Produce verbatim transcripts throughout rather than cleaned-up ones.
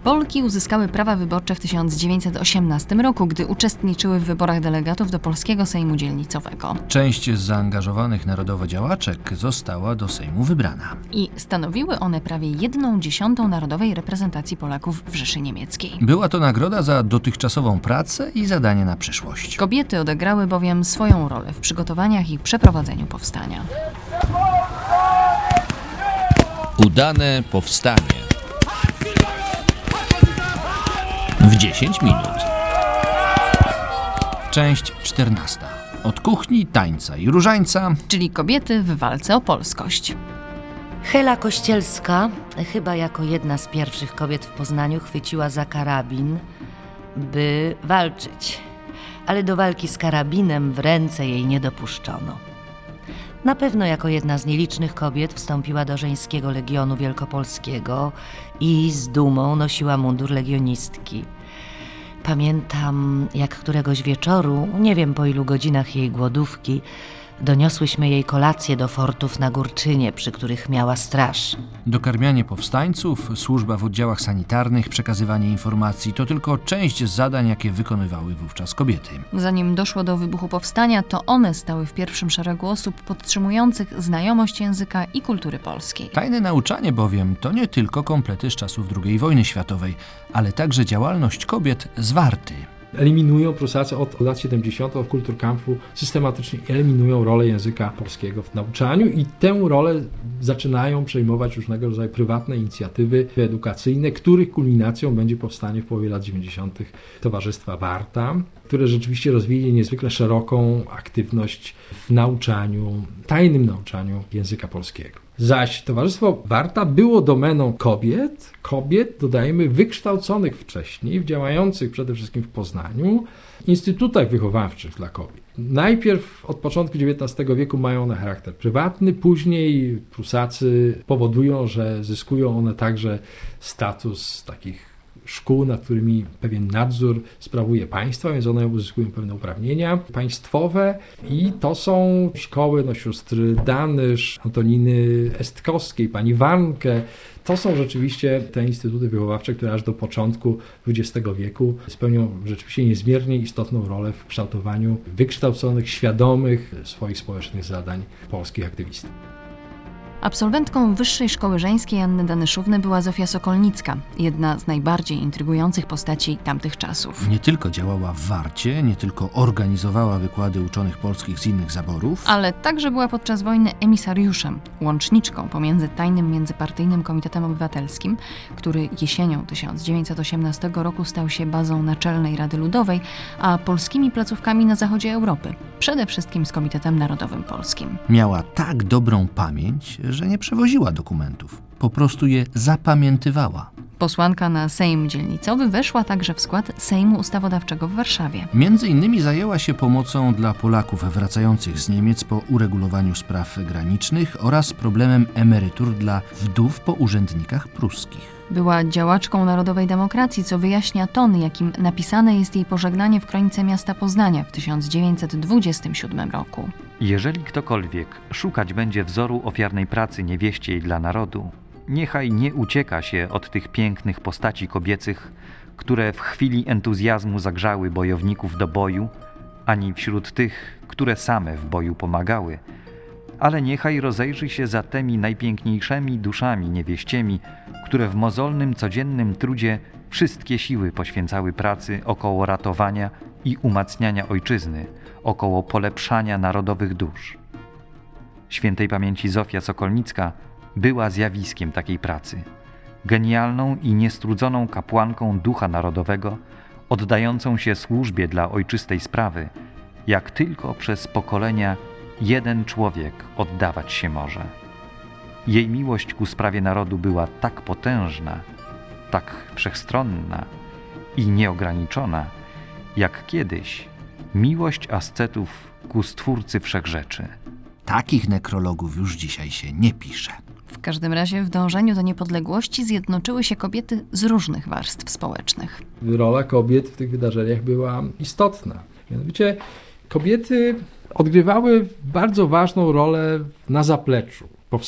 Polki uzyskały prawa wyborcze w tysiąc dziewięćset osiemnastym roku, gdy uczestniczyły w wyborach delegatów do Polskiego Sejmu Dzielnicowego. Część z zaangażowanych narodowo działaczek została do Sejmu wybrana. I stanowiły one prawie jedną dziesiątą narodowej reprezentacji Polaków w Rzeszy Niemieckiej. Była to nagroda za dotychczasową pracę i zadanie na przyszłość. Kobiety odegrały bowiem swoją rolę w przygotowaniach i przeprowadzeniu powstania. Udane powstanie w dziesięć minut. Część czternasta. Od kuchni, tańca i różańca, Czyli kobiety w walce o polskość. Hela Kościelska, chyba jako jedna z pierwszych kobiet w Poznaniu, chwyciła za karabin, by walczyć. Ale do walki z karabinem w ręce jej nie dopuszczono. Na pewno jako jedna z nielicznych kobiet wstąpiła do Żeńskiego Legionu Wielkopolskiego i z dumą nosiła mundur legionistki. Pamiętam, jak któregoś wieczoru, nie wiem po ilu godzinach jej głodówki, doniosłyśmy jej kolację do fortów na Górczynie, przy których miała straż. dokarmianie powstańców, służba w oddziałach sanitarnych, przekazywanie informacji to tylko część z zadań, jakie wykonywały wówczas kobiety. Zanim doszło do wybuchu powstania, to one stały w pierwszym szeregu osób podtrzymujących znajomość języka i kultury polskiej. Tajne nauczanie bowiem to nie tylko komplety z czasów drugiej wojny światowej, ale także działalność kobiet z Warty. Eliminują Prusacy od lat siedemdziesiątych od Kulturkampfu systematycznie eliminują rolę języka polskiego w nauczaniu i tę rolę zaczynają przejmować różnego rodzaju prywatne inicjatywy edukacyjne, których kulminacją będzie powstanie w połowie lat dziewięćdziesiątych Towarzystwa Warta, które rzeczywiście rozwili niezwykle szeroką aktywność w nauczaniu, tajnym nauczaniu języka polskiego. Zaś Towarzystwo Warta było domeną kobiet, kobiet, dodajemy, wykształconych wcześniej, działających przede wszystkim w Poznaniu, instytutach wychowawczych dla kobiet. Najpierw od początku dziewiętnastego wieku mają one charakter prywatny, później Prusacy powodują, że zyskują one także status takich szkół, nad którymi pewien nadzór sprawuje państwo, więc one uzyskują pewne uprawnienia państwowe i to są szkoły no, sióstr Danysz, Antoniny Estkowskiej, pani Warnke. To są rzeczywiście te instytuty wychowawcze, które aż do początku dwudziestego wieku spełnią rzeczywiście niezmiernie istotną rolę w kształtowaniu wykształconych, świadomych swoich społecznych zadań polskich aktywistów. Absolwentką Wyższej Szkoły Żeńskiej Anny Danyszówny była Zofia Sokolnicka, jedna z najbardziej intrygujących postaci tamtych czasów. Nie tylko działała w Warcie, nie tylko organizowała wykłady uczonych polskich z innych zaborów, Ale także była podczas wojny emisariuszem, łączniczką pomiędzy tajnym międzypartyjnym Komitetem Obywatelskim, który jesienią tysiąc dziewięćset osiemnastego roku stał się bazą Naczelnej Rady Ludowej, a polskimi placówkami na zachodzie Europy, przede wszystkim z Komitetem Narodowym Polskim. miała tak dobrą pamięć, że nie przewoziła dokumentów. Po prostu je zapamiętywała. Posłanka na Sejm Dzielnicowy weszła także w skład Sejmu Ustawodawczego w Warszawie. Między innymi zajęła się pomocą dla Polaków wracających z Niemiec po uregulowaniu spraw granicznych oraz problemem emerytur dla wdów po urzędnikach pruskich. Była działaczką narodowej demokracji, co wyjaśnia ton, jakim napisane jest jej pożegnanie w kronice miasta Poznania w tysiąc dziewięćset dwudziestym siódmym roku. Jeżeli ktokolwiek szukać będzie wzoru ofiarnej pracy niewieściej dla narodu, niechaj nie ucieka się od tych pięknych postaci kobiecych, które w chwili entuzjazmu zagrzały bojowników do boju, ani wśród tych, które same w boju pomagały, ale niechaj rozejrzy się za tymi najpiękniejszymi duszami niewieściemi, które w mozolnym, codziennym trudzie wszystkie siły poświęcały pracy około ratowania i umacniania ojczyzny, około polepszania narodowych dusz. Świętej pamięci Zofia Sokolnicka była zjawiskiem takiej pracy, genialną i niestrudzoną kapłanką ducha narodowego, oddającą się służbie dla ojczystej sprawy, jak tylko przez pokolenia jeden człowiek oddawać się może. Jej miłość ku sprawie narodu była tak potężna, tak wszechstronna i nieograniczona, jak kiedyś miłość ascetów ku Stwórcy Wszechrzeczy. Takich nekrologów już dzisiaj się nie pisze. W każdym razie w dążeniu do niepodległości zjednoczyły się kobiety z różnych warstw społecznych. Rola kobiet w tych wydarzeniach była istotna. Mianowicie kobiety odgrywały bardzo ważną rolę na zapleczu powstania.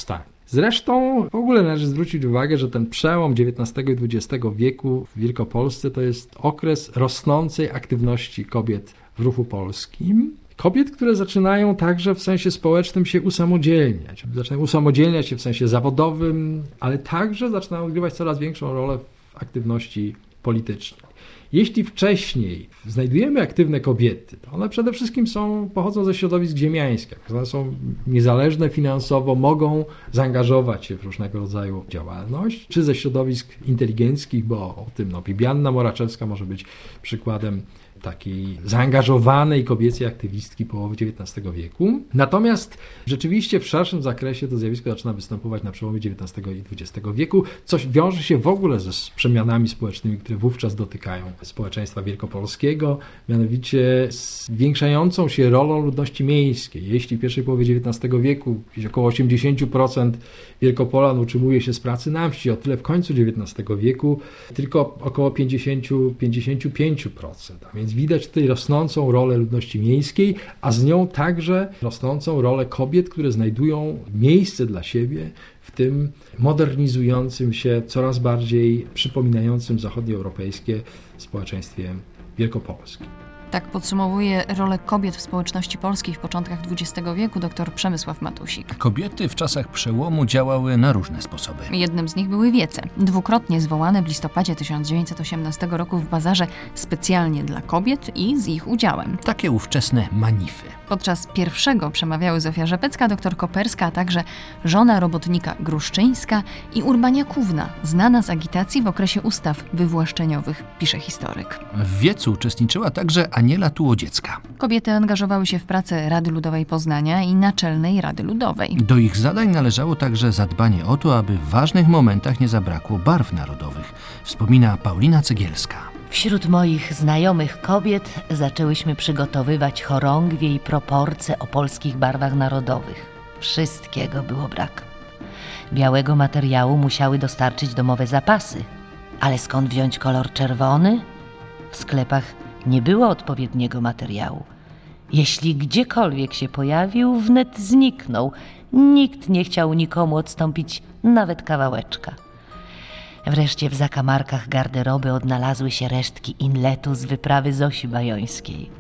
Zresztą w ogóle należy zwrócić uwagę, że ten przełom dziewiętnastego i dwudziestego wieku w Wielkopolsce to jest okres rosnącej aktywności kobiet w ruchu polskim. Kobiet, które zaczynają także w sensie społecznym się usamodzielniać. Zaczynają usamodzielniać się w sensie zawodowym, ale także zaczynają odgrywać coraz większą rolę w aktywności politycznej. Jeśli wcześniej znajdujemy aktywne kobiety, to one przede wszystkim są, pochodzą ze środowisk ziemiańskich. One są niezależne finansowo, mogą zaangażować się w różnego rodzaju działalność, czy ze środowisk inteligenckich, bo o tym no, Bibianna Moraczewska może być przykładem takiej zaangażowanej kobiecej aktywistki połowy dziewiętnastego wieku. Natomiast rzeczywiście w szerszym zakresie to zjawisko zaczyna występować na przełomie dziewiętnastego i dwudziestego wieku, coś wiąże się w ogóle ze przemianami społecznymi, które wówczas dotykają społeczeństwa wielkopolskiego, mianowicie zwiększającą się rolą ludności miejskiej. Jeśli w pierwszej połowie dziewiętnastego wieku gdzieś około osiemdziesiąt procent Wielkopolan utrzymuje się z pracy na wsi, o tyle w końcu dziewiętnastego wieku tylko około pięćdziesiąt do pięćdziesięciu pięciu procent. A więc widać tutaj rosnącą rolę ludności miejskiej, a z nią także rosnącą rolę kobiet, które znajdują miejsce dla siebie w tym modernizującym się, coraz bardziej przypominającym zachodnioeuropejskie społeczeństwie wielkopolskim. Tak podsumowuje rolę kobiet w społeczności polskiej w początkach dwudziestego wieku dr Przemysław Matusik. Kobiety w czasach przełomu działały na różne sposoby. Jednym z nich były wiece, dwukrotnie zwołane w listopadzie tysiąc dziewięćset osiemnastego roku w bazarze specjalnie dla kobiet i z ich udziałem. Takie ówczesne manify. Podczas pierwszego przemawiały Zofia Rzepecka, dr Koperska, a także żona robotnika Gruszczyńska i Urbania Kówna, znana z agitacji w okresie ustaw wywłaszczeniowych, pisze historyk. W wiecu uczestniczyła także Aniela Tułodziecka. Kobiety angażowały się w pracę Rady Ludowej Poznania i Naczelnej Rady Ludowej. Do ich zadań należało także zadbanie o to, aby w ważnych momentach nie zabrakło barw narodowych, wspomina Paulina Cegielska. Wśród moich znajomych kobiet zaczęłyśmy przygotowywać chorągwie i proporcje o polskich barwach narodowych. Wszystkiego było brak. Białego materiału musiały dostarczyć domowe zapasy. Ale skąd wziąć kolor czerwony? W sklepach nie było odpowiedniego materiału. Jeśli gdziekolwiek się pojawił, wnet zniknął. Nikt nie chciał nikomu odstąpić nawet kawałeczka. Wreszcie w zakamarkach garderoby odnalazły się resztki inletu z wyprawy Zosi Bajońskiej.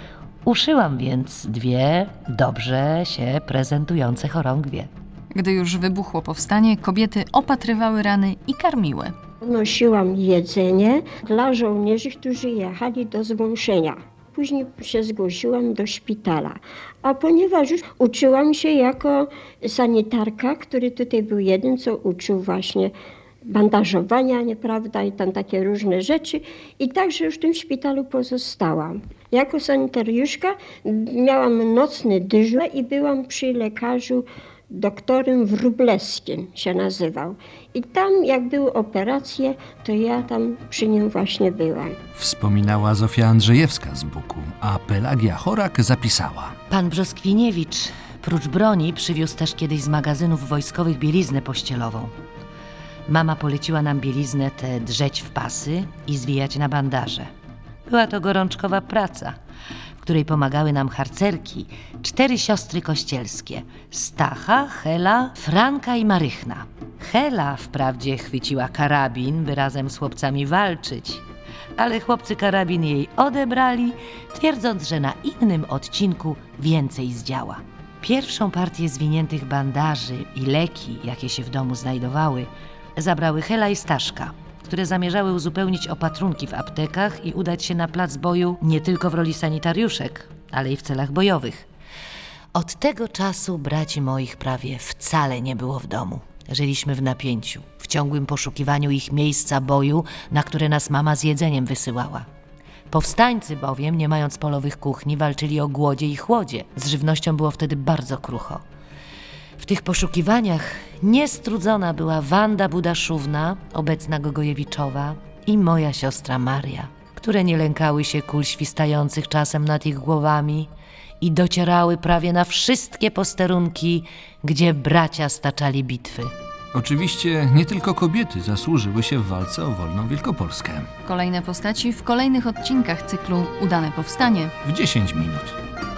Uszyłam więc dwie dobrze się prezentujące chorągwie. Gdy już wybuchło powstanie, kobiety opatrywały rany i karmiły. Nosiłam jedzenie dla żołnierzy, którzy jechali do zmąszenia. Później się zgłosiłam do szpitala, a ponieważ już uczyłam się jako sanitarka, który tutaj był jeden, co uczył właśnie bandażowania, nieprawda, i tam takie różne rzeczy, i także już w tym szpitalu pozostałam. Jako sanitariuszka miałam nocny dyżur i byłam przy lekarzu doktorem Wróblewskim się nazywał. I tam jak były operacje, to ja tam przy nim właśnie byłam. Wspominała Zofia Andrzejewska z Buku, a Pelagia Chorak zapisała. Pan Brzoskwiniewicz prócz broni przywiózł też kiedyś z magazynów wojskowych bieliznę pościelową. Mama poleciła nam bieliznę tę drzeć w pasy i zwijać na bandaże. Była to gorączkowa praca, w której pomagały nam harcerki, cztery siostry kościelskie: Stacha, Hela, Franka i Marychna. Hela wprawdzie chwyciła karabin, by razem z chłopcami walczyć, ale chłopcy karabin jej odebrali, twierdząc, że na innym odcinku więcej zdziała. Pierwszą partię zwiniętych bandaży i leki, jakie się w domu znajdowały, zabrały Hela i Staszka, które zamierzały uzupełnić opatrunki w aptekach i udać się na plac boju nie tylko w roli sanitariuszek, ale i w celach bojowych. Od tego czasu braci moich prawie wcale nie było w domu. Żyliśmy w napięciu, w ciągłym poszukiwaniu ich miejsca boju, na które nas mama z jedzeniem wysyłała. Powstańcy bowiem, nie mając polowych kuchni, walczyli o głodzie i chłodzie. Z żywnością było wtedy bardzo krucho. W tych poszukiwaniach niestrudzona była Wanda Budaszówna, obecna Gogojewiczowa, i moja siostra Maria, które nie lękały się kul świstających czasem nad ich głowami i docierały prawie na wszystkie posterunki, gdzie bracia staczali bitwy. Oczywiście nie tylko kobiety zasłużyły się w walce o wolną Wielkopolskę. Kolejne postaci w kolejnych odcinkach cyklu Udane Powstanie W dziesięć minut.